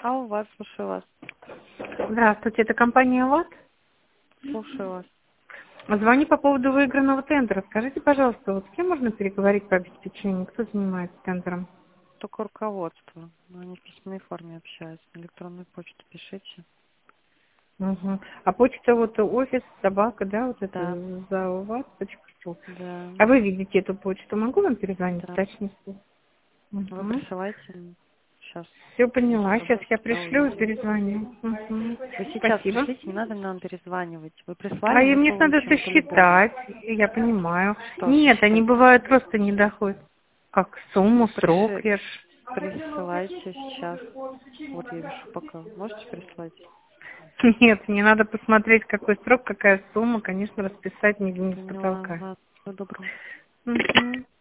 А у вас, слушаю вас. Здравствуйте, это компания ВАТ. Слушаю вас. Звоню по поводу выигранного тендера. Скажите, пожалуйста, вот с кем можно переговорить по обеспечению? Кто занимается тендером? Только руководство. Но они в письменной форме общаются. На электронную почту пишите. Угу. А почта вот офис, собака, да, вот Да, это за ВАТ.ру. да, А вы видите эту почту? Могу вам перезвонить в да. точности? Вы Угу. присылайте. Сейчас. Все поняла. Сейчас я Да, пришлю и увидим. перезвоню. Угу. Вы сейчас Спасибо. пришлите, не надо нам перезванивать. Вы А прислали, и мы мне ж надо получим по-любому. сосчитать, я понимаю. Что Нет, они сосчитать? бывают просто не доходят. Как сумму, срок, я ж... Присылайте сейчас. Вот я вижу пока. Можете прислать? Нет, мне надо посмотреть, какой срок, какая сумма, конечно, расписать не вниз Поняла потолка. вас. Всего доброго. Мгм.